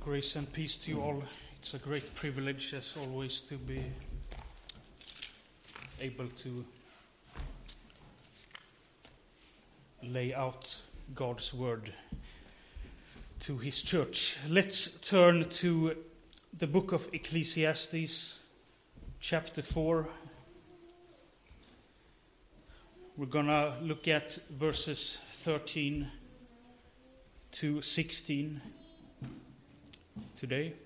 Grace and peace to you all. It's a great privilege, as always, to be able to lay out God's word to His church. Let's turn to the book of Ecclesiastes, chapter 4. We're going to look at verses 13 to 16 today.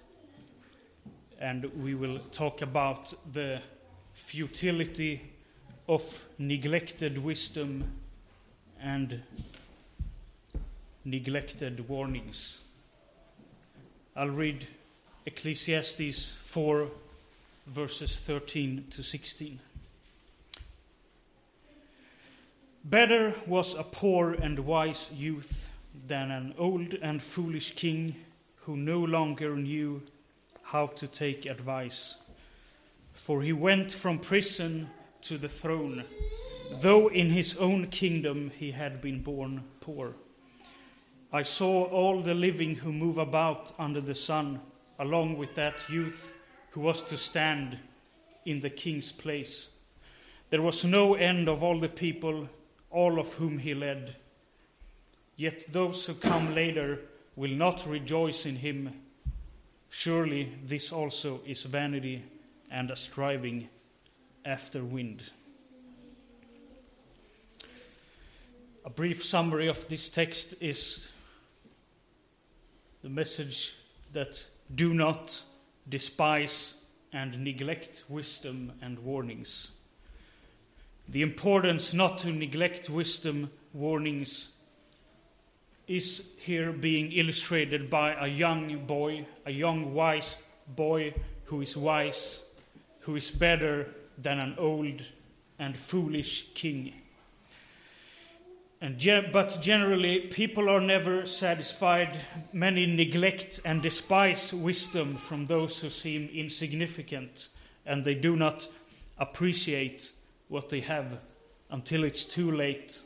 And we will talk about the futility of neglected wisdom and neglected warnings. I'll read Ecclesiastes 4, verses 13 to 16. Better was a poor and wise youth than an old and foolish king who no longer knew how to take advice. For he went from prison to the throne, though in his own kingdom he had been born poor. I saw all the living who move about under the sun, along with that youth who was to stand in the king's place. There was no end of all the people, all of whom he led. Yet those who come later will not rejoice in him. Surely this also is vanity and a striving after wind. A brief summary of this text is the message that do not despise and neglect wisdom and warnings. The importance not to neglect wisdom, warnings, is here being illustrated by a young boy, a young wise boy who is better than an old and foolish king. But generally, people are never satisfied. Many neglect and despise wisdom from those who seem insignificant, and they do not appreciate what they have until it's too late.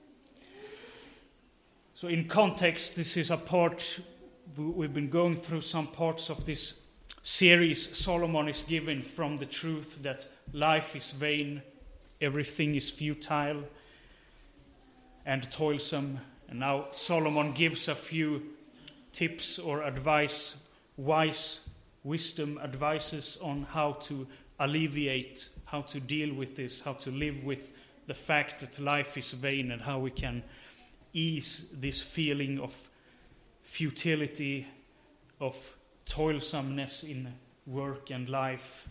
So in context, this is a part, we've been going through some parts of this series Solomon is given from the truth that life is vain, everything is futile and toilsome. And now Solomon gives a few tips or advice, wise wisdom advices on how to alleviate, how to deal with this, how to live with the fact that life is vain, and how we can ease this feeling of futility, of toilsomeness in work and life,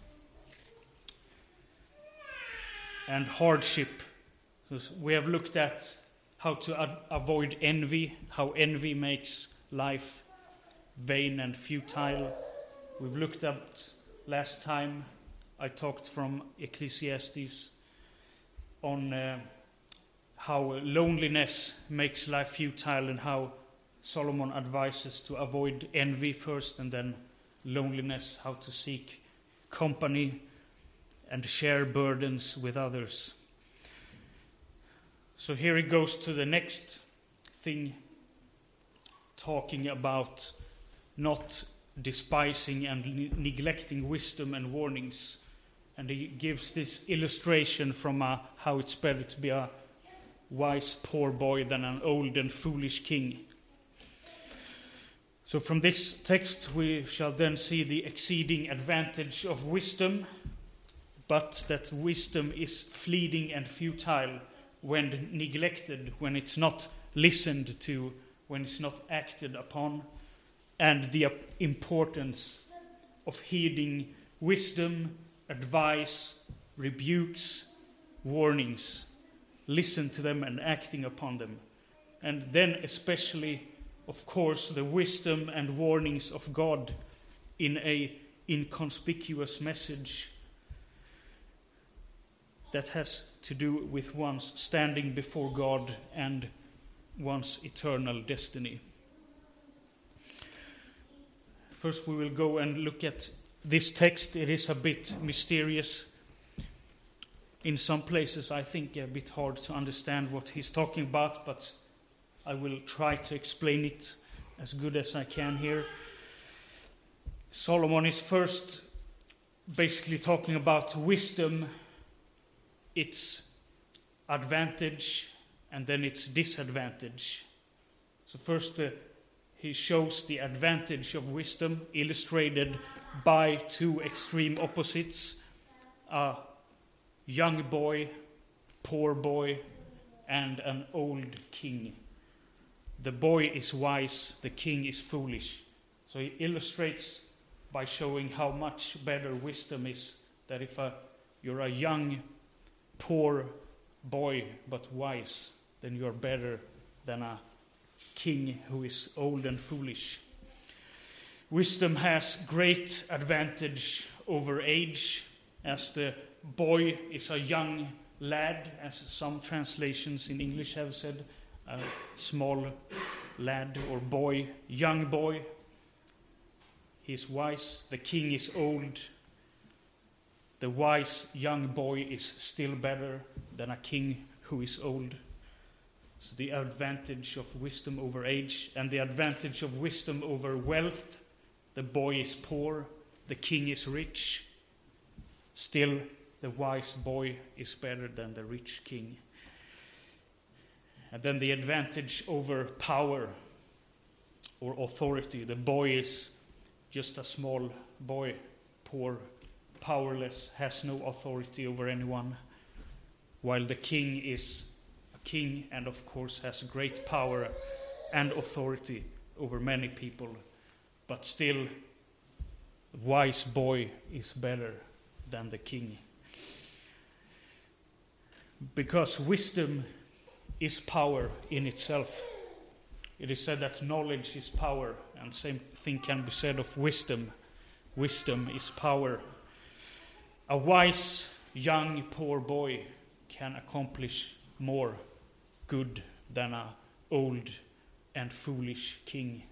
and hardship. So we have looked at how to avoid envy, how envy makes life vain and futile. We've looked at, last time I talked from Ecclesiastes on how loneliness makes life futile, and how Solomon advises to avoid envy first and then loneliness, how to seek company and share burdens with others. So here he goes to the next thing, talking about not despising and neglecting wisdom and warnings. And he gives this illustration from how it's better to be a wise poor boy than an old and foolish king. So from this text we shall then see the exceeding advantage of wisdom, but that wisdom is fleeting and futile when neglected, when it's not listened to, when it's not acted upon, and the importance of heeding wisdom, advice, rebukes, warnings, listen to them and acting upon them. And then especially, of course, the wisdom and warnings of God in a inconspicuous message that has to do with one's standing before God and one's eternal destiny. First we will go and look at this text. It is a bit mysterious. In some places, I think a bit hard to understand what he's talking about, but I will try to explain it as good as I can here. Solomon is first basically talking about wisdom, its advantage, and then its disadvantage. So first he shows the advantage of wisdom, illustrated by two extreme opposites: a young boy, poor boy, and an old king. The boy is wise, the king is foolish. So he illustrates by showing how much better wisdom is, that if you're a young, poor boy but wise, then you're better than a king who is old and foolish. Wisdom has great advantage over age, as the boy is a young lad, as some translations in English have said, a small lad or boy, young boy. He is wise, the king is old. The wise young boy is still better than a king who is old. So the advantage of wisdom over age, and the advantage of wisdom over wealth: the boy is poor, the king is rich. Still, the wise boy is better than the rich king. And then the advantage over power or authority: the boy is just a small boy, poor, powerless, has no authority over anyone, while the king is a king and of course has great power and authority over many people. But still, the wise boy is better than the king. Because wisdom is power in itself. It is said that knowledge is power, and same thing can be said of wisdom. Wisdom is power. A wise, young, poor boy can accomplish more good than an old and foolish king.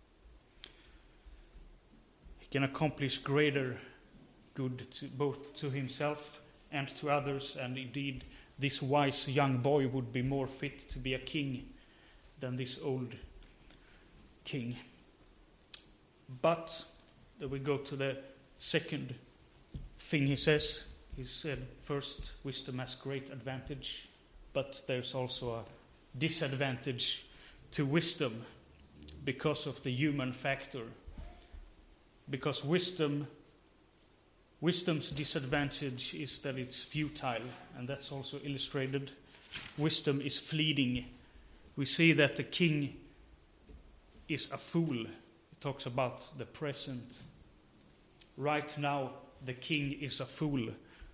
He can accomplish greater good both to himself and to others, and indeed this wise young boy would be more fit to be a king than this old king. But then we go to the second thing he says. He said first, wisdom has great advantage, but there's also a disadvantage to wisdom because of the human factor. Because wisdom's disadvantage is that it's futile, and that's also illustrated. Wisdom is fleeting. We see that the king is a fool. It talks about the present. Right now, the king is a fool.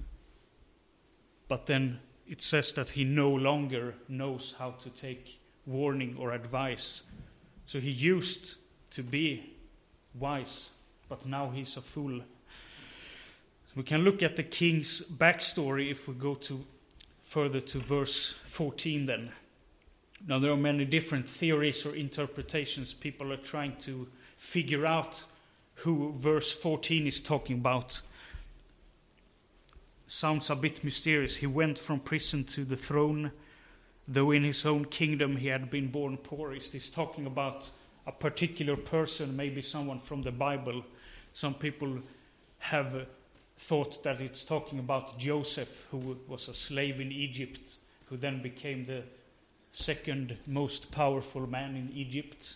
But then it says that he no longer knows how to take warning or advice. So he used to be wise, but now he's a fool. So we can look at the king's backstory if we go further to verse 14 then. Now there are many different theories or interpretations. People are trying to figure out who verse 14 is talking about. Sounds a bit mysterious. He went from prison to the throne, though in his own kingdom he had been born poor. Is this talking about a particular person, maybe someone from the Bible? Some people have thought that it's talking about Joseph, who was a slave in Egypt, who then became the second most powerful man in Egypt.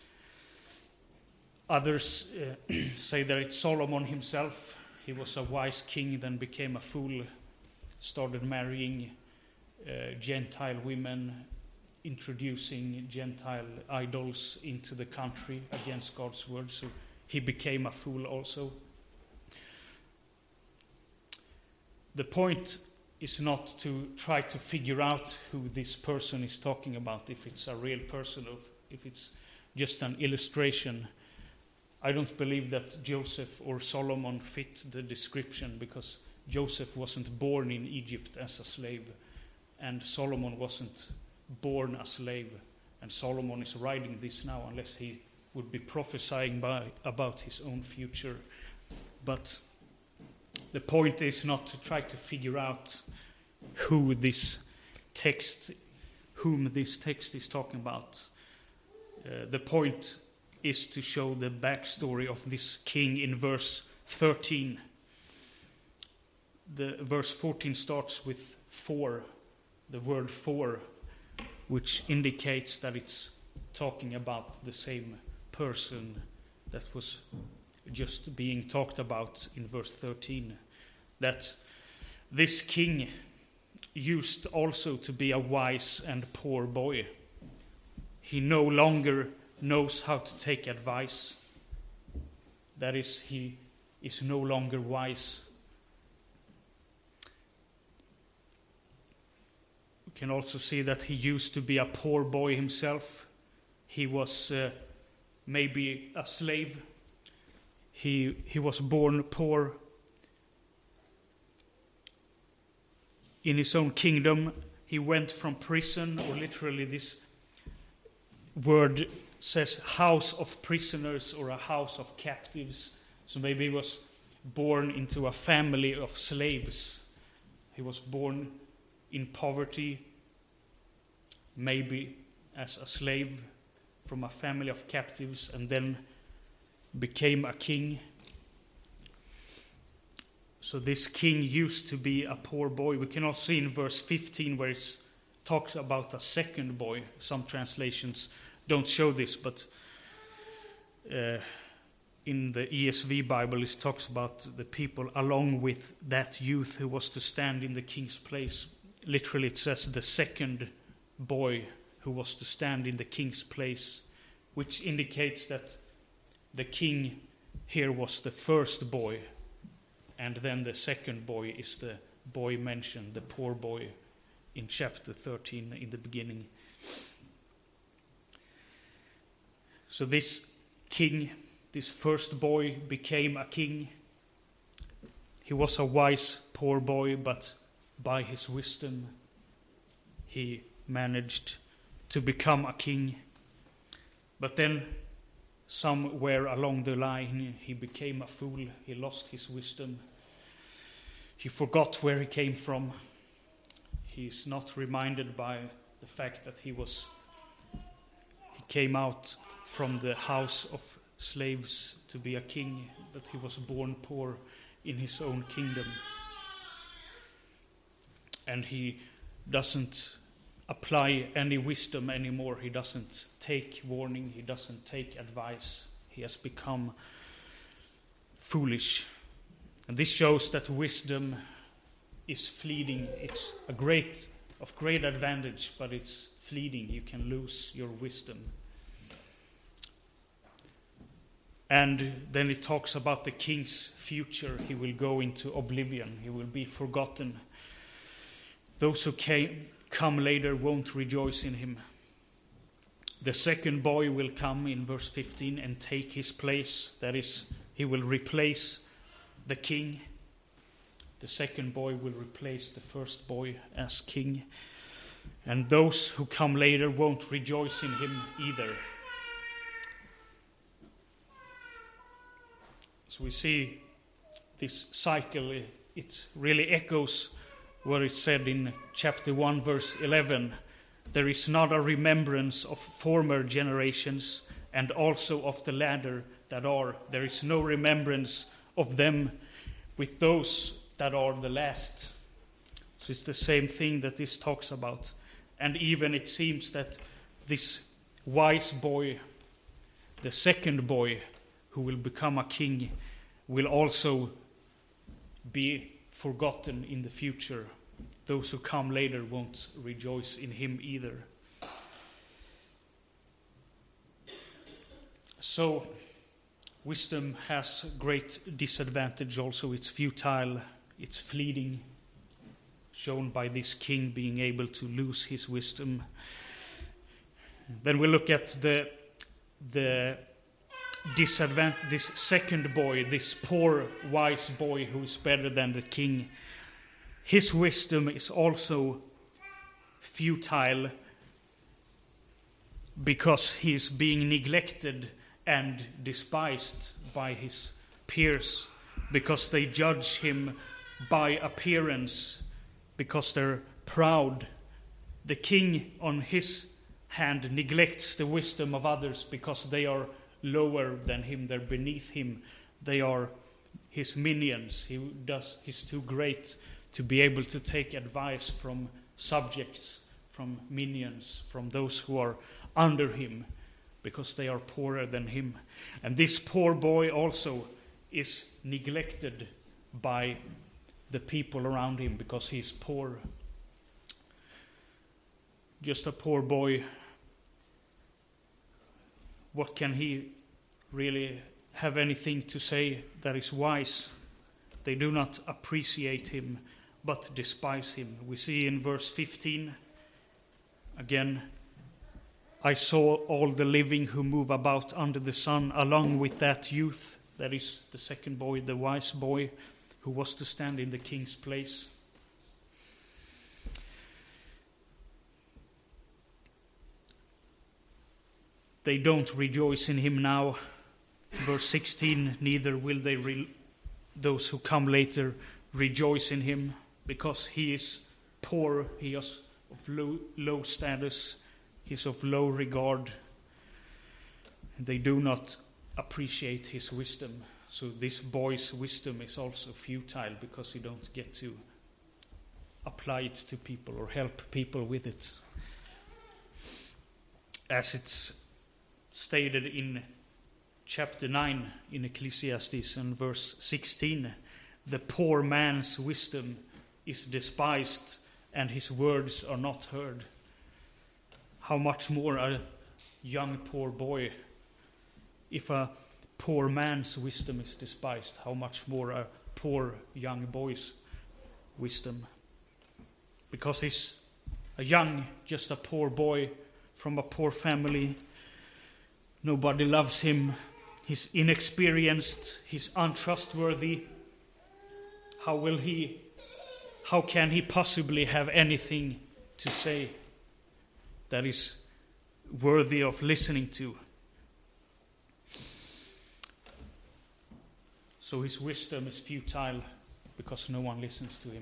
Others say that it's Solomon himself. He was a wise king, then became a fool, started marrying Gentile women, introducing Gentile idols into the country against God's word. So he became a fool also. The point is not to try to figure out who this person is talking about, if it's a real person or if it's just an illustration. I don't believe that Joseph or Solomon fit the description, because Joseph wasn't born in Egypt as a slave, and Solomon wasn't born a slave, and Solomon is writing this now unless he would be prophesying about his own future. But the point is not to try to figure out whom this text is talking about. The point is to show the backstory of this king in verse 13. The verse 14 starts with for, the word for, which indicates that it's talking about the same person that was just being talked about in verse 13. That this king used also to be a wise and poor boy. He no longer knows how to take advice. That is, he is no longer wise. We can also see that he used to be a poor boy himself. He was maybe a slave. He was born poor. In his own kingdom, he went from prison, or literally this word says house of prisoners or a house of captives. So maybe he was born into a family of slaves. He was born in poverty, maybe as a slave from a family of captives, and then became a king. So this king used to be a poor boy. We can also see in verse 15 where it talks about a second boy. Some translations don't show this, but in the ESV Bible it talks about the people along with that youth who was to stand in the king's place. Literally it says the second boy who was to stand in the king's place, which indicates that the king here was the first boy, and then the second boy is the boy mentioned, the poor boy, in chapter 13 in the beginning. So this king, this first boy, became a king. He was a wise poor boy, but by his wisdom he managed to become a king. But then somewhere along the line he became a fool. He lost his wisdom. He forgot where he came from. He is not reminded by the fact that he came out from the house of slaves to be a king, that he was born poor in his own kingdom. And he doesn't apply any wisdom anymore. He doesn't take warning. He doesn't take advice. He has become foolish. And this shows that wisdom is fleeting. It's of great advantage, but it's fleeting. You can lose your wisdom. And then it talks about the king's future. He will go into oblivion. He will be forgotten. Those who come later won't rejoice in him. The second boy will come in verse 15 and take his place. That is, he will replace the king. The second boy will replace the first boy as king. And those who come later won't rejoice in him either. So we see this cycle. It really echoes what is said in chapter 1, verse 11. There is not a remembrance of former generations, and also of the latter that are. There is no remembrance of them with those that are the last. So it's the same thing that this talks about. And even it seems that this wise boy, the second boy who will become a king, will also be forgotten in the future. Those who come later won't rejoice in him either. So, wisdom has great disadvantage also. It's futile, it's fleeting, shown by this king being able to lose his wisdom. Then we look at the disadvantage, this second boy, this poor wise boy who is better than the king. His wisdom is also futile because he is being neglected and despised by his peers, because they judge him by appearance, because they're proud. The king, on his hand, neglects the wisdom of others because they are lower than him, they're beneath him, they are his minions. He's too great to be able to take advice from subjects, from minions, from those who are under him, because they are poorer than him. And this poor boy also is neglected by the people around him because he's poor. Just a poor boy. What can he really have anything to say that is wise? They do not appreciate him, but despise him. We see in verse 15, again, I saw all the living who move about under the sun, along with that youth, that is the second boy, the wise boy, who was to stand in the king's place. They don't rejoice in him now. Verse 16, neither will those who come later rejoice in him, because he is poor, he is of low status, he is of low regard. They do not appreciate his wisdom. So this boy's wisdom is also futile because you don't get to apply it to people or help people with it. As it's stated in chapter 9 in Ecclesiastes and verse 16, the poor man's wisdom is despised and his words are not heard. How much more a young poor boy? If a poor man's wisdom is despised, how much more a poor young boy's wisdom? Because he's just a poor boy from a poor family. Nobody loves him. He's inexperienced. He's untrustworthy. How can he possibly have anything to say that is worthy of listening to? So his wisdom is futile because no one listens to him.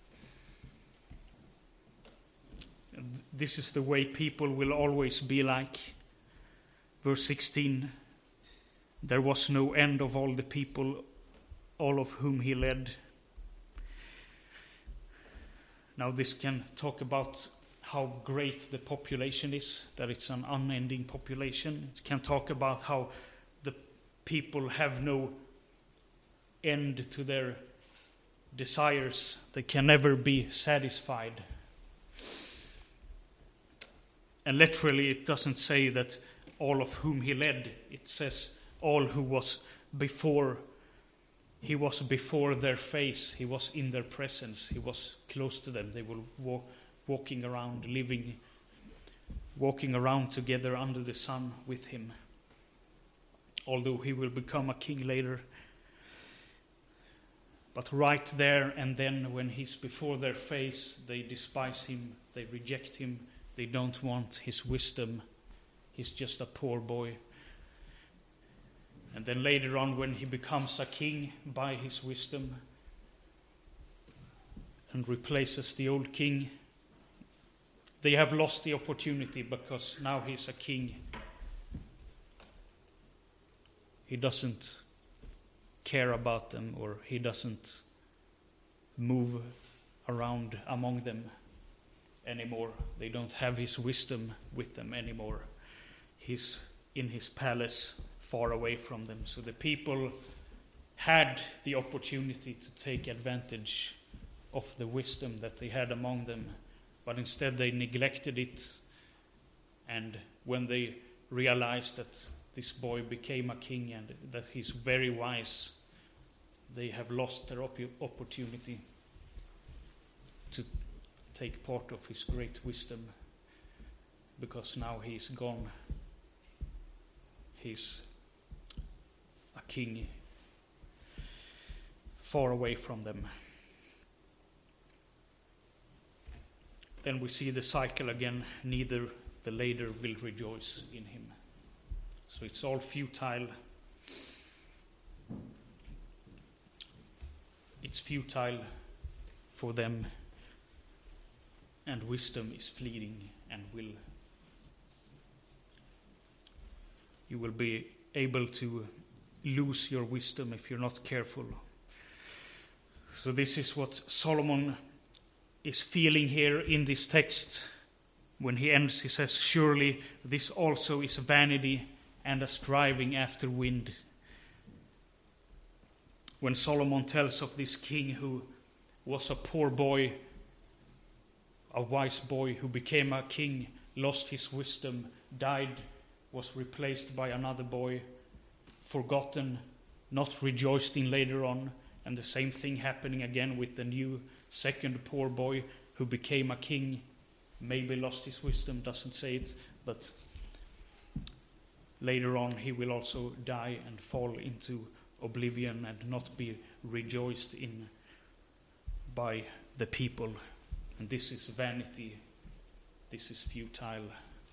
And this is the way people will always be like. Verse 16, there was no end of all the people, all of whom he led. Now this can talk about how great the population is, that it's an unending population. It can talk about how the people have no end to their desires. They can never be satisfied. And literally it doesn't say that all of whom he led. It says all who was before. He was before their face. He was in their presence. He was close to them. They were walking around, walking around together under the sun with him. Although he will become a king later. But right there and then, when he's before their face, they despise him, they reject him, they don't want his wisdom. He's just a poor boy. And then later on, when he becomes a king by his wisdom and replaces the old king, they have lost the opportunity because now he's a king. He doesn't care about them, or he doesn't move around among them anymore. They don't have his wisdom with them anymore. He's in his palace, far away from them. So the people had the opportunity to take advantage of the wisdom that they had among them, but instead they neglected it. And when they realized that this boy became a king and that he's very wise, they have lost their opportunity to take part of his great wisdom, because now he's gone. He's a king far away from them. Then we see the cycle again. Neither the later will rejoice in him. So it's all futile. It's futile for them, and wisdom is fleeting and you will be able to lose your wisdom if you're not careful. So this is what Solomon is feeling here in this text. When he ends, he says, "Surely this also is vanity and a striving after wind." When Solomon tells of this king who was a poor boy, a wise boy who became a king, lost his wisdom, died, was replaced by another boy, forgotten, not rejoiced in later on, and the same thing happening again with the new second poor boy who became a king, maybe lost his wisdom, doesn't say it, but later on he will also die and fall into oblivion and not be rejoiced in by the people. And this is vanity, this is futile,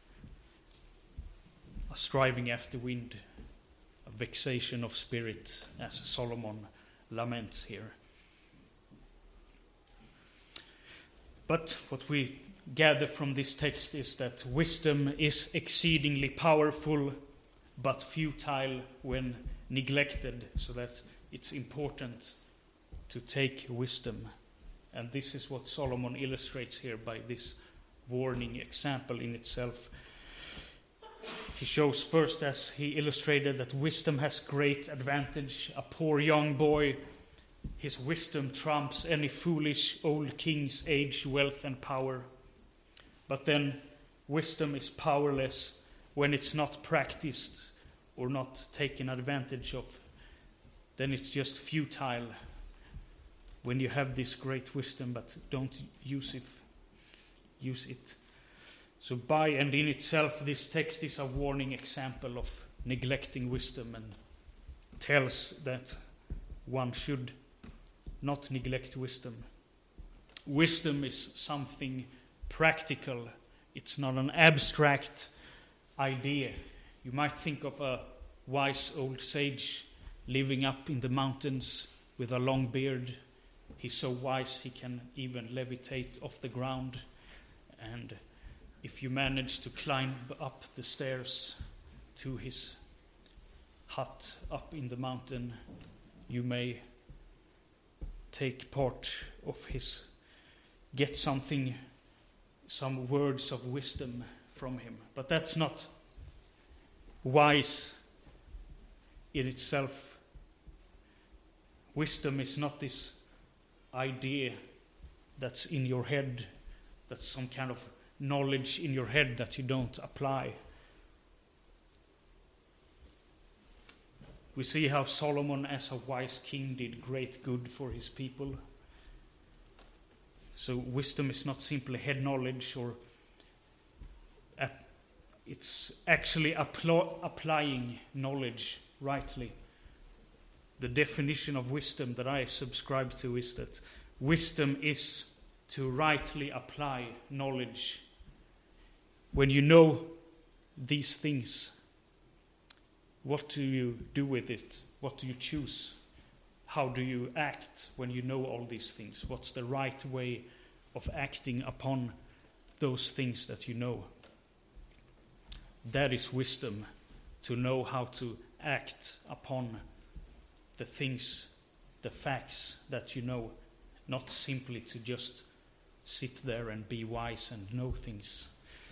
a striving after wind, a vexation of spirit, as Solomon laments here. But what we gather from this text is that wisdom is exceedingly powerful, but futile when neglected, so that it's important to take wisdom. And this is what Solomon illustrates here by this warning example in itself. He shows first, as he illustrated, that wisdom has great advantage. A poor young boy, his wisdom trumps any foolish old king's age, wealth, and power. But then wisdom is powerless when it's not practiced or not taken advantage of. Then it's just futile when you have this great wisdom but don't use it. So by and in itself, this text is a warning example of neglecting wisdom and tells that one should not neglect wisdom. Wisdom is something practical. It's not an abstract idea. You might think of a wise old sage living up in the mountains with a long beard. He's so wise he can even levitate off the ground. And if you manage to climb up the stairs to his hut up in the mountain, you may take part of his, get some words of wisdom from him. But that's not wise in itself. Wisdom is not this idea that's in your head, that's some kind of knowledge in your head that you don't apply. We see how Solomon, as a wise king, did great good for his people. So wisdom is not simply head knowledge, or it's actually applying knowledge rightly. The definition of wisdom that I subscribe to is that wisdom is to rightly apply knowledge. When you know these things, what do you do with it? What do you choose? How do you act when you know all these things? What's the right way of acting upon those things that you know? That is wisdom, to know how to act upon the things, the facts that you know, not simply to just sit there and be wise and know things.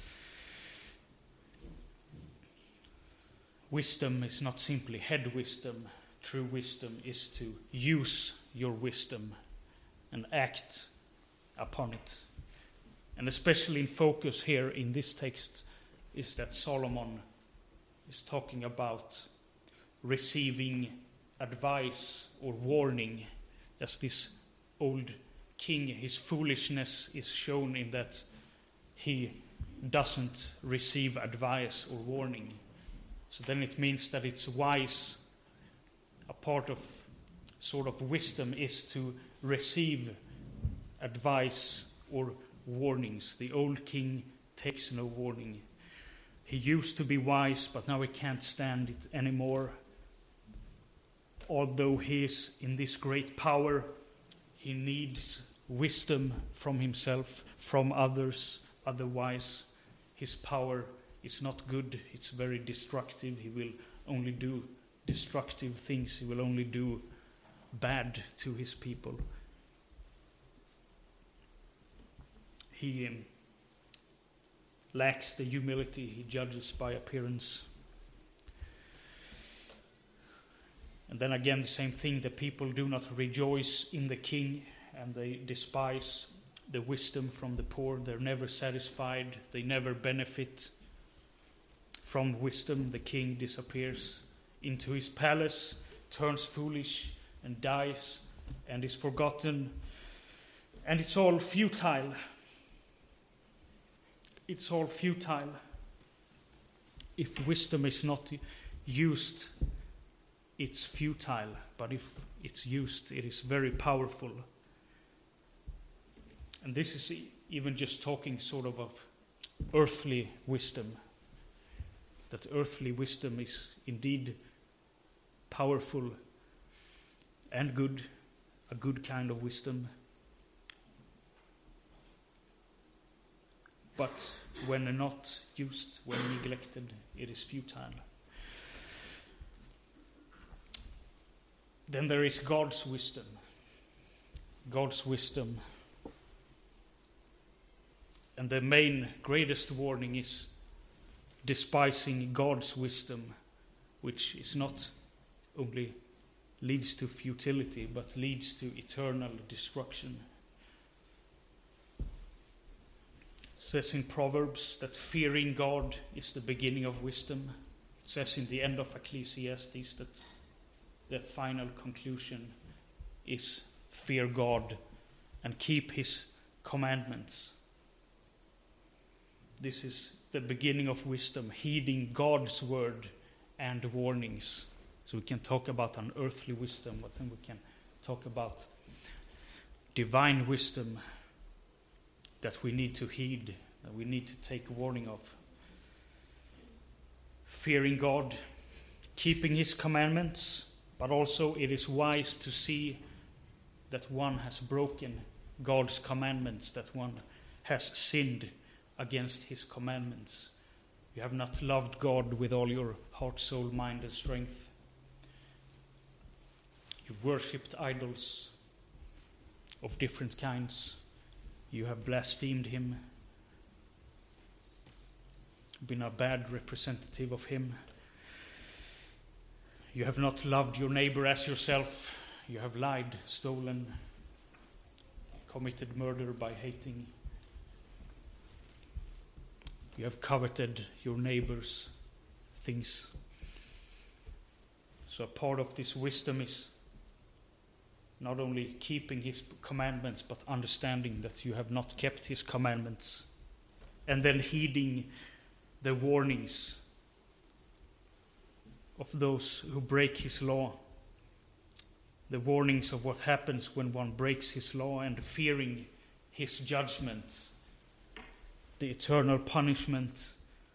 Wisdom is not simply head wisdom. True wisdom is to use your wisdom and act upon it. And especially in focus here in this text is that Solomon is talking about receiving advice or warning. As this old king, his foolishness is shown in that he doesn't receive advice or warning. So then it means that it's wise. A part of sort of wisdom is to receive advice or warnings. The old king takes no warning. He used to be wise, but now he can't stand it anymore. Although he is in this great power, he needs wisdom from himself, from others. Otherwise, his power is not good. It's very destructive. He will only do destructive things. He will only do bad to his people. He lacks the humility. He judges by appearance. And then again, the same thing. The people do not rejoice in the king, and they despise the wisdom from the poor. They're never satisfied. They never benefit from wisdom. The king disappears into his palace, turns foolish, and dies, and is forgotten. And it's all futile. It's all futile. If wisdom is not used, it's futile. But if it's used, it is very powerful. And this is even just talking sort of earthly wisdom. That earthly wisdom is indeed powerful and good, a good kind of wisdom. But when not used, when neglected, it is futile. Then there is God's wisdom. God's wisdom. And the main, greatest warning is despising God's wisdom, which is not only leads to futility, but leads to eternal destruction. It says in Proverbs that fearing God is the beginning of wisdom. It says in the end of Ecclesiastes that the final conclusion is fear God and keep his commandments. This is the beginning of wisdom, heeding God's word and warnings. So we can talk about an earthly wisdom, but then we can talk about divine wisdom that we need to heed, that we need to take warning of. Fearing God, keeping his commandments, but also it is wise to see that one has broken God's commandments, that one has sinned against his commandments. You have not loved God with all your heart, soul, mind, and strength. You've worshipped idols of different kinds. You have blasphemed him, been a bad representative of him. You have not loved your neighbor as yourself. You have lied, stolen, committed murder by hating. You have coveted your neighbor's things. So a part of this wisdom is not only keeping his commandments, but understanding that you have not kept his commandments. And then heeding the warnings of those who break his law. The warnings of what happens when one breaks his law, and fearing his judgment. The eternal punishment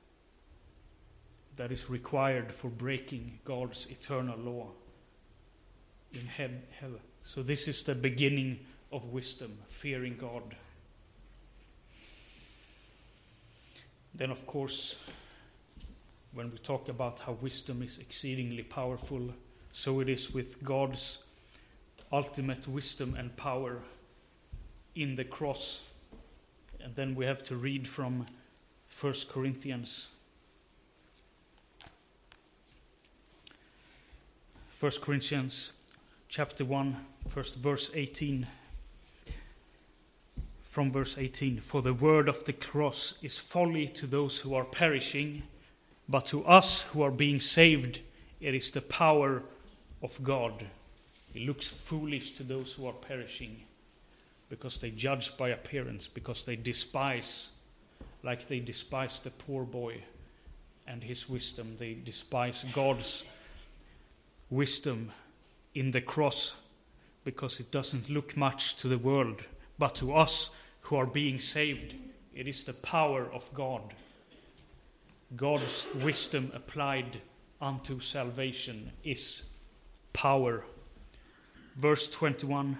that is required for breaking God's eternal law in hell. So this is the beginning of wisdom, fearing God. Then, of course, when we talk about how wisdom is exceedingly powerful, so it is with God's ultimate wisdom and power in the cross. And then we have to read from 1 Corinthians. 1 Corinthians chapter 1, first verse 18. From verse 18. For the word of the cross is folly to those who are perishing, but to us who are being saved, it is the power of God. It looks foolish to those who are perishing, because they judge by appearance, because they despise, like they despise the poor boy and his wisdom. They despise God's wisdom in the cross, because it doesn't look much to the world. But to us who are being saved, it is the power of God. God's wisdom applied unto salvation is power. Verse 21.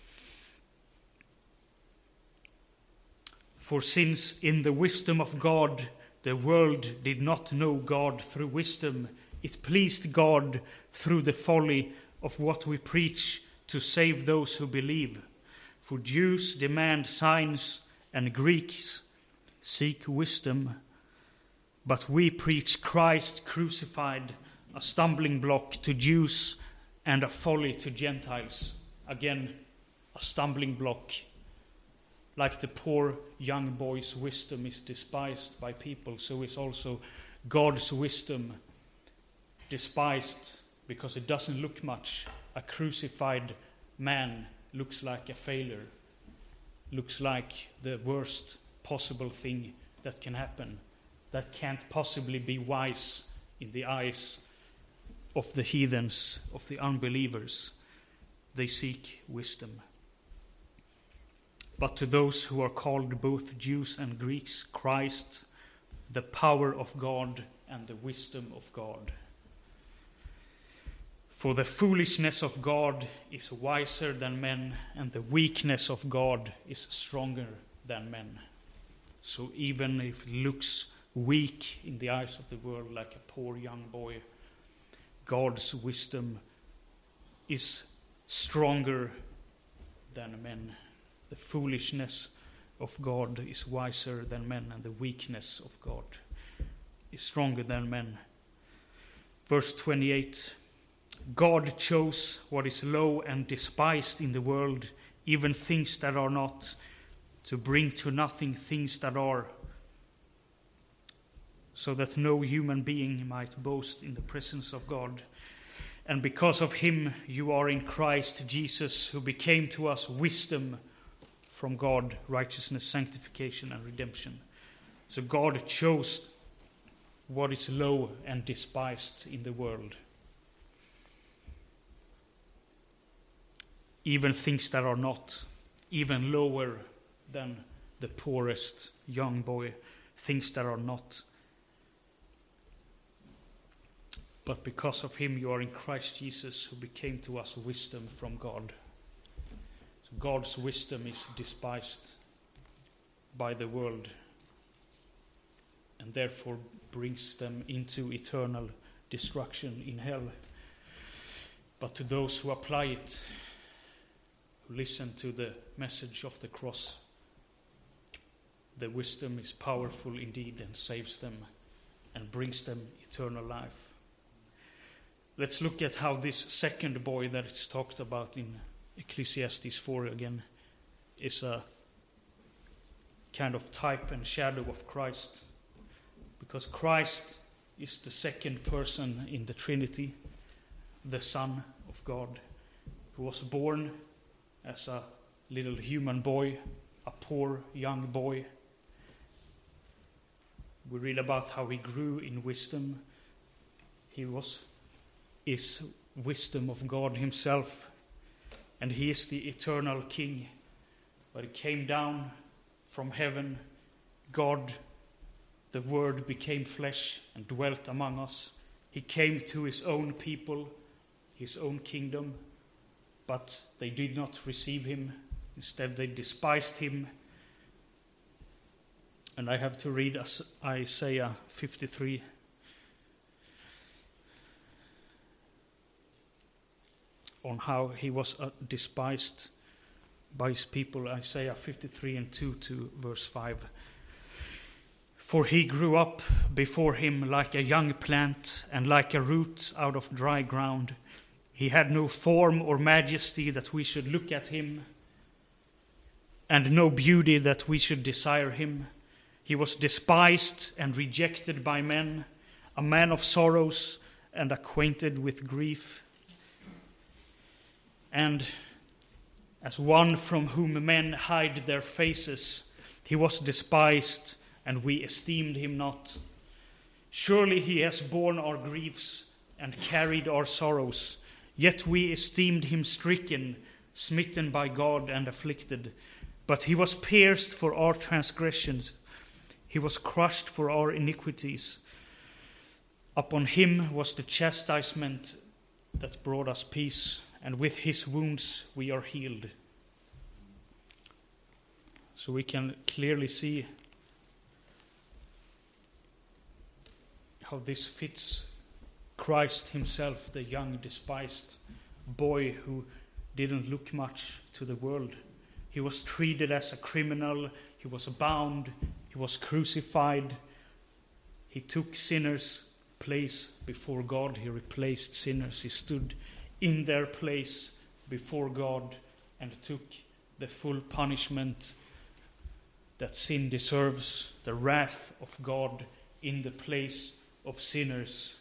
For since in the wisdom of God the world did not know God through wisdom, it pleased God through the folly of what we preach to save those who believe. For Jews demand signs and Greeks seek wisdom, but we preach Christ crucified, a stumbling block to Jews and a folly to Gentiles. Again, a stumbling block. Like the poor young boy's wisdom is despised by people, so is also God's wisdom despised because it doesn't look much. A crucified man looks like a failure, looks like the worst possible thing that can happen, that can't possibly be wise in the eyes of the heathens, of the unbelievers. They seek wisdom. But to those who are called both Jews and Greeks, Christ, the power of God and the wisdom of God. For the foolishness of God is wiser than men, and the weakness of God is stronger than men. So even if it looks weak in the eyes of the world, like a poor young boy, God's wisdom is stronger than men. The foolishness of God is wiser than men, and the weakness of God is stronger than men. Verse 28, God chose what is low and despised in the world, even things that are not, to bring to nothing things that are, so that no human being might boast in the presence of God. And because of him you are in Christ Jesus, who became to us wisdom from God, righteousness, sanctification, and redemption. So God chose what is low and despised in the world, even things that are not, even lower than the poorest young boy, things that are not. But because of him you are in Christ Jesus, who became to us wisdom from God. So God's wisdom is despised by the world, and therefore brings them into eternal destruction in hell. But to those who apply it, who listen to the message of the cross, the wisdom is powerful indeed and saves them and brings them eternal life. Let's look at how this second boy that it's talked about in Ecclesiastes 4 again is a kind of type and shadow of Christ. Because Christ is the second person in the Trinity, the Son of God, who was born as a little human boy, a poor young boy. We read about how he grew in wisdom. He is wisdom of God himself, and he is the eternal King. But he came down from heaven. God, the Word, became flesh and dwelt among us. He came to his own people, his own kingdom, but they did not receive him. Instead, they despised him. And I have to read Isaiah 53. On how he was despised by his people. Isaiah 53 and 2 to verse 5. For he grew up before him like a young plant, and like a root out of dry ground. He had no form or majesty that we should look at him, and no beauty that we should desire him. He was despised and rejected by men, a man of sorrows and acquainted with grief. And as one from whom men hide their faces, he was despised, and we esteemed him not. Surely he has borne our griefs and carried our sorrows, yet we esteemed him stricken, smitten by God, and afflicted. But he was pierced for our transgressions, he was crushed for our iniquities. Upon him was the chastisement that brought us peace, and with his wounds we are healed. So we can clearly see how this fits Christ himself, the young despised boy who didn't look much to the world. He was treated as a criminal, he was bound, he was crucified. He took sinners' place before God, he replaced sinners, he stood in their place before God and took the full punishment that sin deserves, the wrath of God in the place of sinners.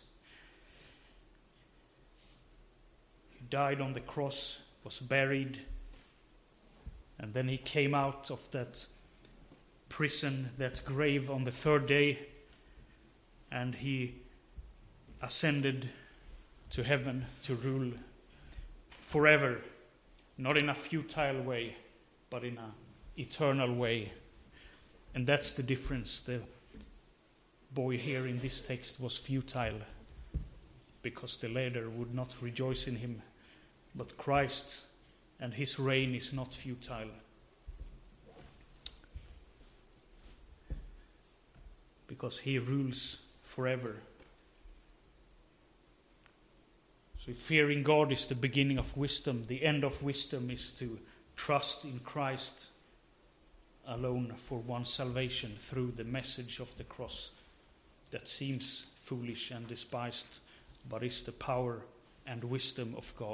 He died on the cross, was buried, and then he came out of that prison, that grave, on the third day, and he ascended to heaven to rule forever, not in a futile way, but in an eternal way. And that's the difference. The boy here in this text was futile because the latter would not rejoice in him. But Christ and his reign is not futile. Because he rules forever. So fearing God is the beginning of wisdom. The end of wisdom is to trust in Christ alone for one's salvation through the message of the cross that seems foolish and despised, but is the power and wisdom of God.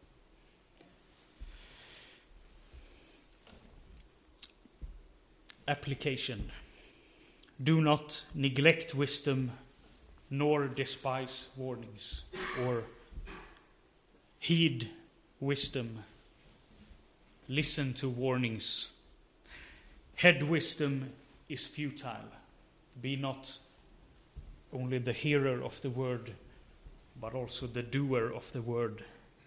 Application. Do not neglect wisdom, nor despise warnings, or heed wisdom, listen to warnings. Head wisdom is futile. Be not only the hearer of the word, but also the doer of the word.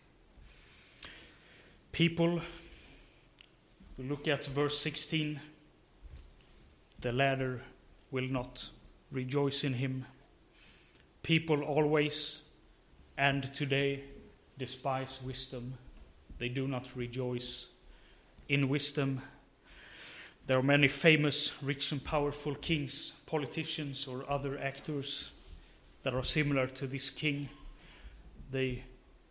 People, we look at verse 16, the latter will not rejoice in him. People always and today despise wisdom. They do not rejoice in wisdom. There are many famous, rich and powerful kings, politicians or other actors that are similar to this king. They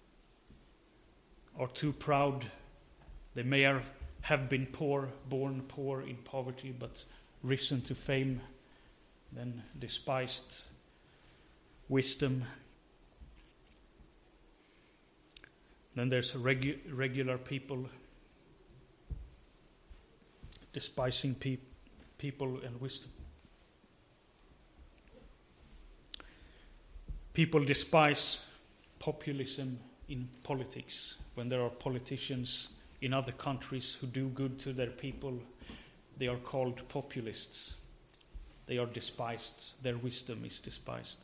are too proud. They may have been poor, born poor in poverty, but risen to fame, then despised wisdom. Then there's regular people despising people and wisdom. People despise populism in politics. When there are politicians in other countries who do good to their people, they are called populists. They are despised. Their wisdom is despised.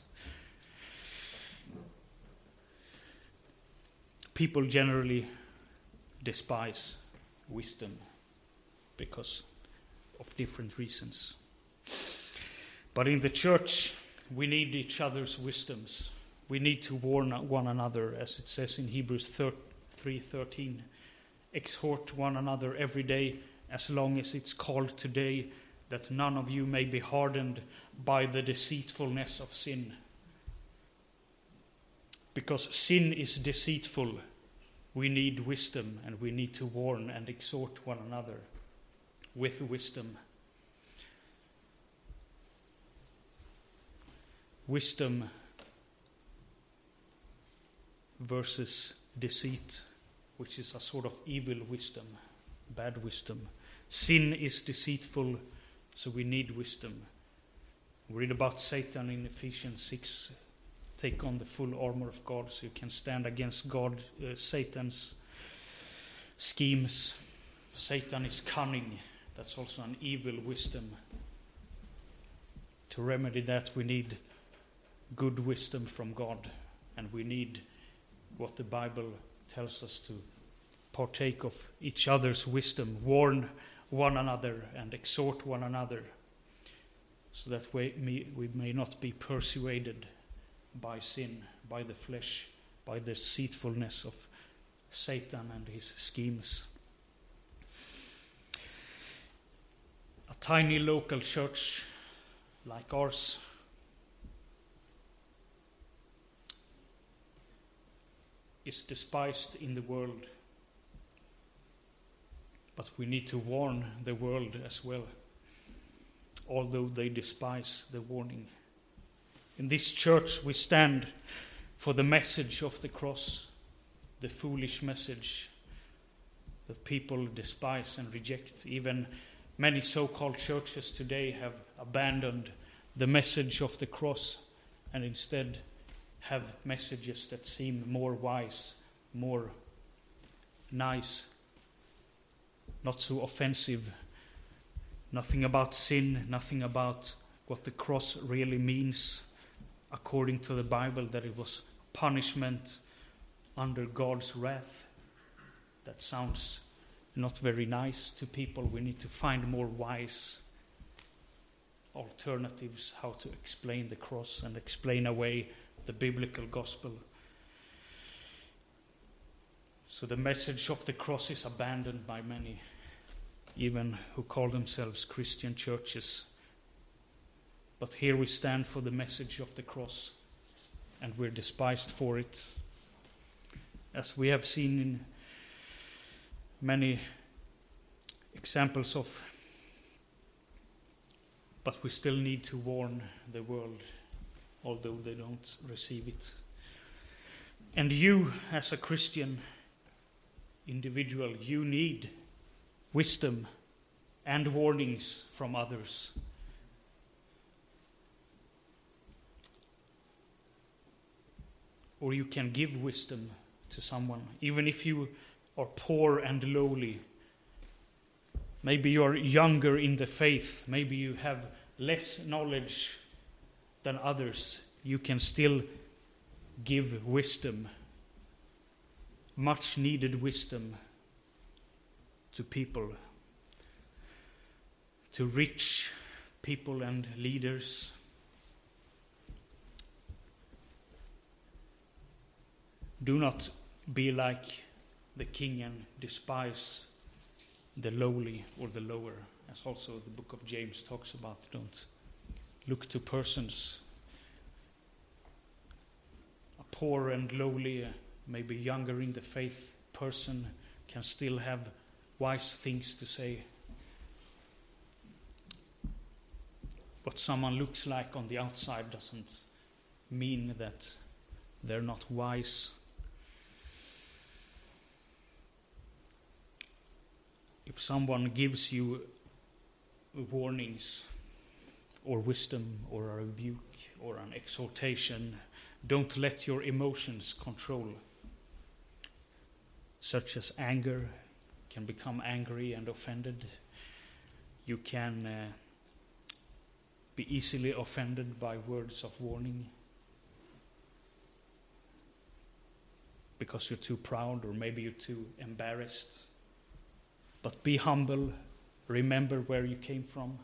People generally despise wisdom because of different reasons. But in the church, we need each other's wisdoms. We need to warn one another, as it says in Hebrews 3:13. Exhort one another every day, as long as it's called today, that none of you may be hardened by the deceitfulness of sin. Because sin is deceitful, we need wisdom, and we need to warn and exhort one another with wisdom. Wisdom versus deceit, which is a sort of evil wisdom, bad wisdom. Sin is deceitful, so we need wisdom. We read about Satan in Ephesians 6. Take on the full armor of God so you can stand against Satan's schemes. Satan is cunning. That's also an evil wisdom. To remedy that, we need good wisdom from God, and we need what the Bible tells us to partake of each other's wisdom, warn one another and exhort one another, so that we may not be persuaded by sin, by the flesh, by the deceitfulness of Satan and his schemes. A tiny local church like ours is despised in the world. But we need to warn the world as well, although they despise the warning. In this church we stand for the message of the cross, the foolish message that people despise and reject. Even many so-called churches today have abandoned the message of the cross and instead have messages that seem more wise, more nice, not so offensive. Nothing about sin, nothing about what the cross really means, according to the Bible, that it was punishment under God's wrath. That sounds not very nice to people. We need to find more wise alternatives how to explain the cross and explain away the biblical gospel. So the message of the cross is abandoned by many, even who call themselves Christian churches. But here we stand for the message of the cross, and we're despised for it, as we have seen in many examples of. But we still need to warn the world, although they don't receive it. And you, as a Christian individual, you need wisdom and warnings from others. Or you can give wisdom to someone, even if you are poor and lowly. Maybe you are younger in the faith, maybe you have less knowledge than others. You can still give wisdom, much needed wisdom, to people, to rich people and leaders. Do not be like the king and despise the lowly or the lower, as also the book of James talks about. Don't look to persons. A poor and lowly, maybe younger in the faith person can still have wise things to say. What someone looks like on the outside doesn't mean that they're not wise. If someone gives you warnings or wisdom or a rebuke or an exhortation, don't let your emotions control. Such as anger, can become angry and offended. You can be easily offended by words of warning because you're too proud or maybe you're too embarrassed. But be humble. Remember where you came from.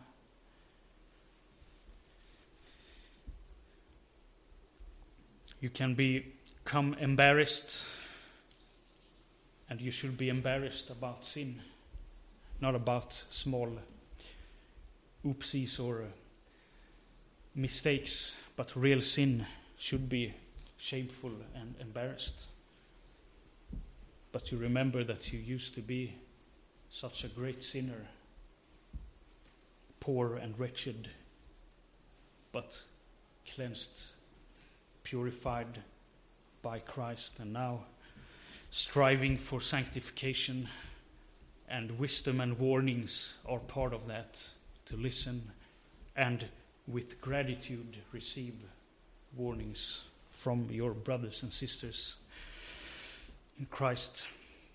You can become embarrassed, and you should be embarrassed about sin, not about small oopsies or mistakes, but real sin should be shameful and embarrassed. But you remember that you used to be such a great sinner, poor and wretched, but cleansed, purified by Christ, and now striving for sanctification, and wisdom and warnings are part of that, to listen and with gratitude receive warnings from your brothers and sisters in Christ.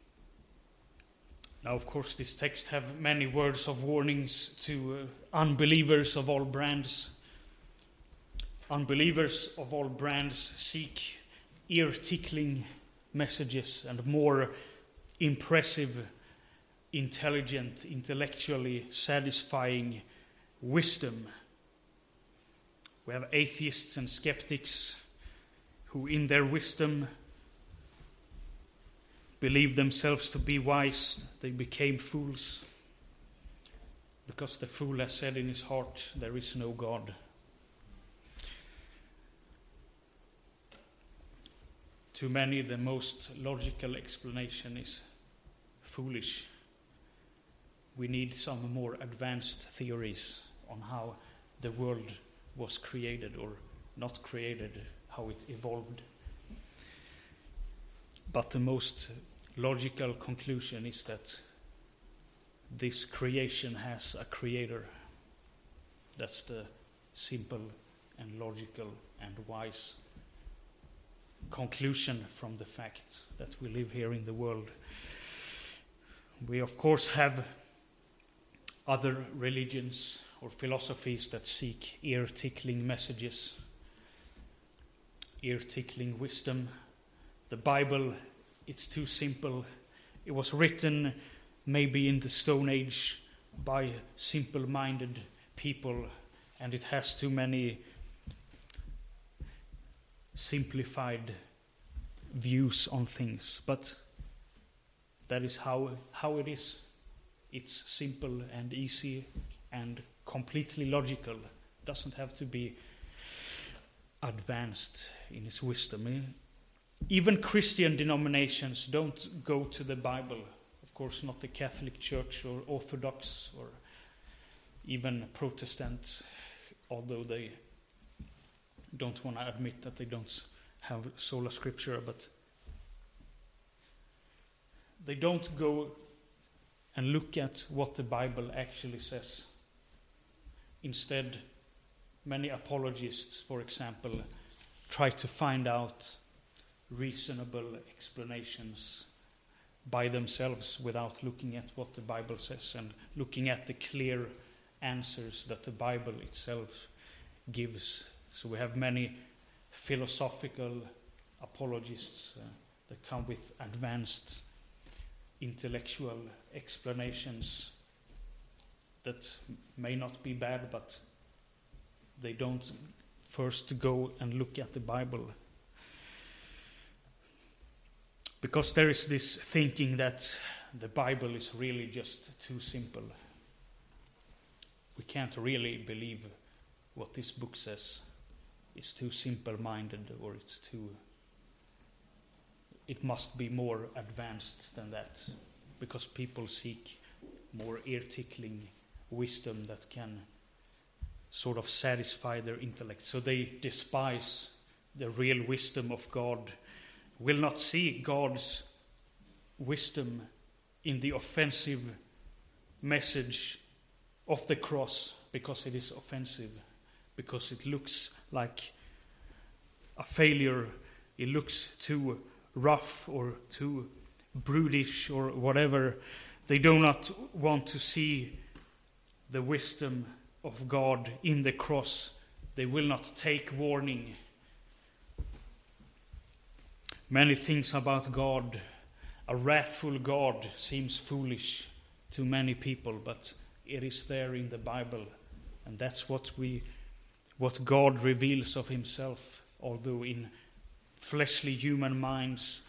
Now, of course, this text have many words of warnings to unbelievers of all brands. Unbelievers of all brands seek ear-tickling messages and more impressive, intelligent, intellectually satisfying wisdom. We have atheists and skeptics who in their wisdom believe themselves to be wise. They became fools because the fool has said in his heart, there is no God. to many, the most logical explanation is foolish. We need some more advanced theories on how the world was created or not created, how it evolved. But the most logical conclusion is that this creation has a creator. That's the simple and logical and wise conclusion from the fact that we live here in the world. We of course have other religions or philosophies that seek ear-tickling messages, ear-tickling wisdom. The Bible, it's too simple. It was written maybe in the Stone Age by simple-minded people, and it has too many simplified views on things. But that is how it is. It's simple and easy and completely logical. It doesn't have to be advanced in its wisdom. Even Christian denominations don't go to the Bible. Of course, not the Catholic Church or Orthodox or even Protestant, although they don't want to admit that they don't have sola scriptura, but they don't go and look at what the Bible actually says. Instead, many apologists, for example, try to find out reasonable explanations by themselves without looking at what the Bible says and looking at the clear answers that the Bible itself gives. So we have many philosophical apologists that come with advanced intellectual explanations that may not be bad, but they don't first go and look at the Bible. Because there is this thinking that the Bible is really just too simple. We can't really believe what this book says. It's too simple-minded, or it must be more advanced than that, because people seek more ear-tickling wisdom that can sort of satisfy their intellect. So they despise the real wisdom of God, will not see God's wisdom in the offensive message of the cross, because it is offensive, because it looks like a failure, it looks too rough or too brutish or whatever. They do not want to see the wisdom of God in the cross. They will not take warning. Many things about God, a wrathful God, seems foolish to many people, but it is there in the Bible, and that's what God reveals of himself, although in fleshly human minds,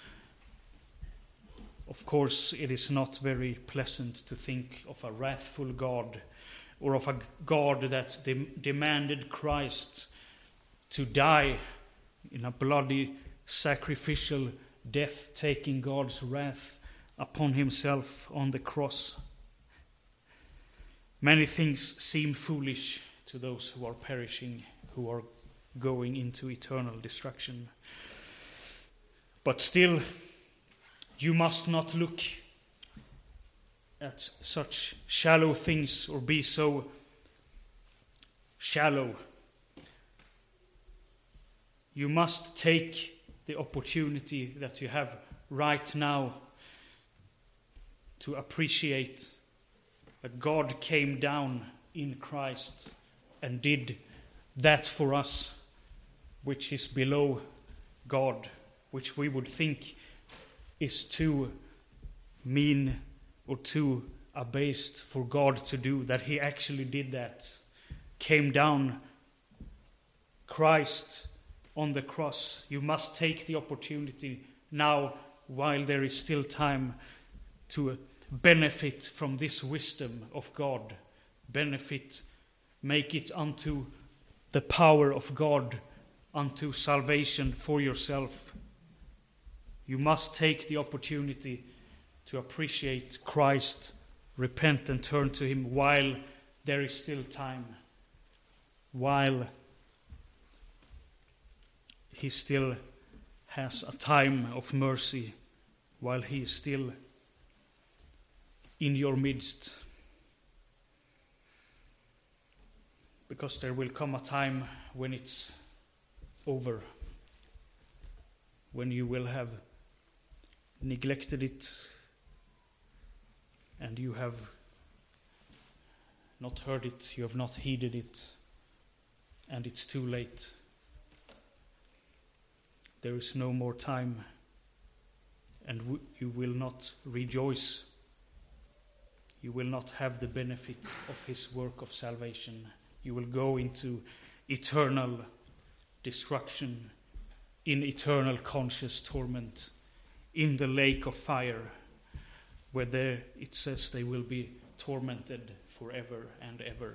of course, it is not very pleasant to think of a wrathful God, or of a God that demanded Christ to die in a bloody sacrificial death, taking God's wrath upon himself on the cross. Many things seem foolish to those who are perishing, who are going into eternal destruction. But still, you must not look at such shallow things or be so shallow. You must take the opportunity that you have right now to appreciate that God came down in Christ and did that for us, which is below God, which we would think is too mean or too abased for God to do, that he actually did that. Came down, Christ on the cross. You must take the opportunity now, while there is still time, to benefit from this wisdom of God. Benefit, make it unto the power of God, unto salvation for yourself. You must take the opportunity to appreciate Christ, repent and turn to him while there is still time, while he still has a time of mercy, while he is still in your midst. Because there will come a time when it's over, when you will have neglected it and you have not heard it, you have not heeded it, and it's too late. There is no more time, and you will not rejoice. You will not have the benefit of his work of salvation. You will go into eternal destruction, in eternal conscious torment, in the lake of fire, where there it says they will be tormented forever and ever.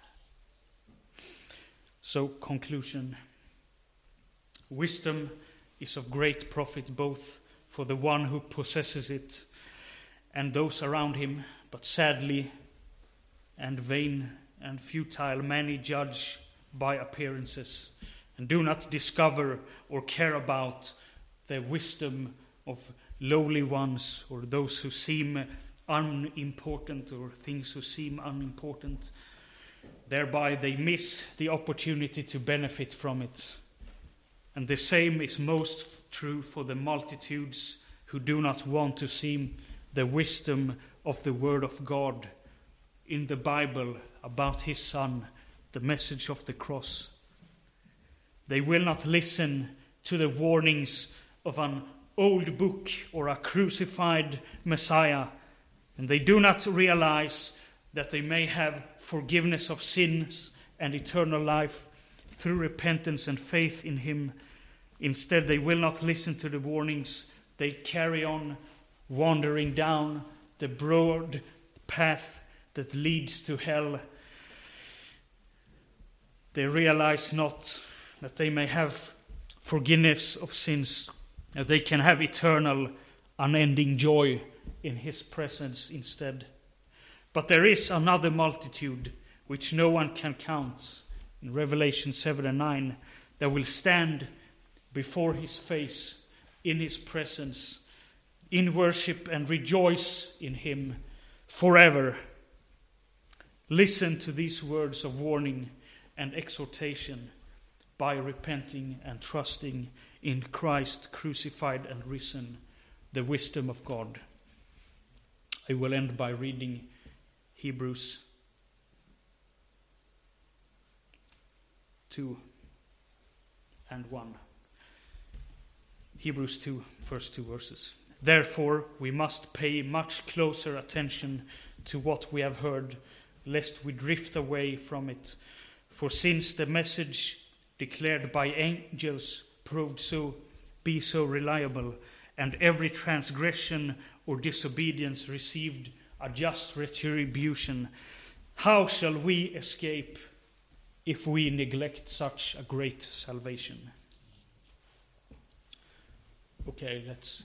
So, conclusion. Wisdom is of great profit both for the one who possesses it and those around him, but sadly and vain and futile many judge by appearances and do not discover or care about the wisdom of lowly ones, or those who seem unimportant, or things who seem unimportant. Thereby they miss the opportunity to benefit from it. And the same is most true for the multitudes who do not want to see the wisdom of the Word of God in the Bible about his Son, the message of the cross. They will not listen to the warnings of an old book or a crucified Messiah, and they do not realize that they may have forgiveness of sins and eternal life through repentance and faith in him. Instead, they will not listen to the warnings. They carry on wandering down the broad path that leads to hell. They realize not that they may have forgiveness of sins, that they can have eternal, unending joy in his presence instead. But there is another multitude, which no one can count, in Revelation 7 and 9, that will stand before his face, in his presence, in worship, and rejoice in him forever. Listen to these words of warning and exhortation by repenting and trusting in Christ crucified and risen, the wisdom of God. I will end by reading Hebrews 2 and 1. Hebrews 2, first two verses. Therefore, we must pay much closer attention to what we have heard, lest we drift away from it. For since the message declared by angels proved so reliable, and every transgression or disobedience received a just retribution, how shall we escape if we neglect such a great salvation? Okay, let's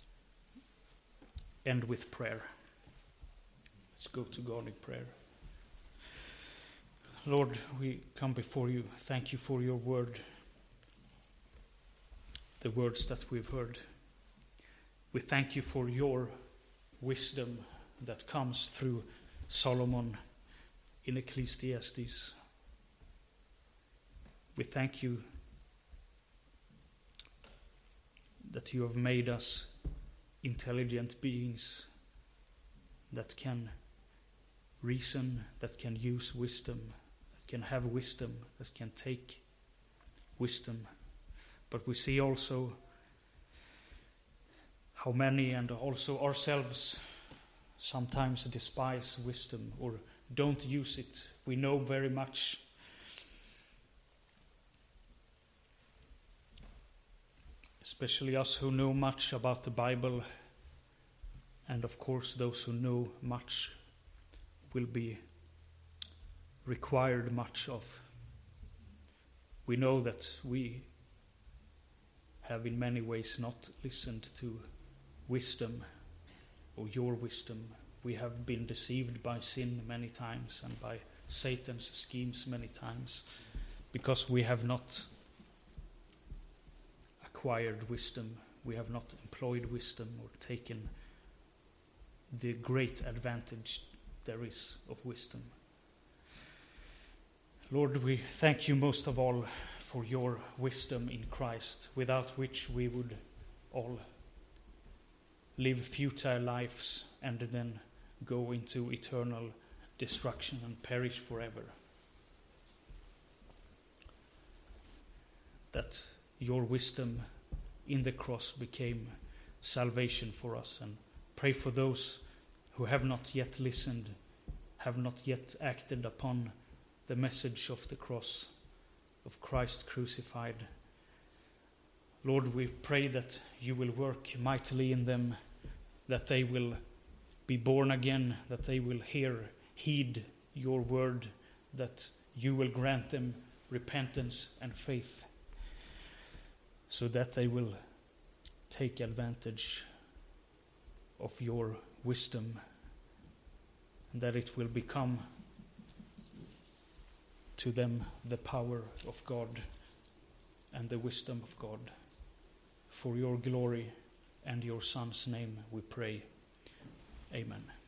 end with prayer. Let's go to God in prayer. Lord, we come before you. Thank you for your word, the words that we've heard. We thank you for your wisdom that comes through Solomon in Ecclesiastes. We thank you that you have made us intelligent beings that can reason, that can use wisdom, that can have wisdom, that can take wisdom. But we see also how many, and also ourselves, sometimes despise wisdom or don't use it. We know very much. Especially us who know much about the Bible, and of course those who know much will be required much of. We know that we have in many ways not listened to wisdom or your wisdom. We have been deceived by sin many times and by Satan's schemes many times because we have not acquired wisdom. We have not employed wisdom or taken the great advantage there is of wisdom. Lord, we thank you most of all for your wisdom in Christ, without which we would all live futile lives and then go into eternal destruction and perish forever. That your wisdom in the cross became salvation for us, and pray for those who have not yet listened, have not yet acted upon the message of the cross, of Christ crucified. Lord, we pray that you will work mightily in them, that they will be born again, that they will heed your word, that you will grant them repentance and faith, so that they will take advantage of your wisdom, and that it will become to them the power of God and the wisdom of God. For your glory and your Son's name we pray. Amen.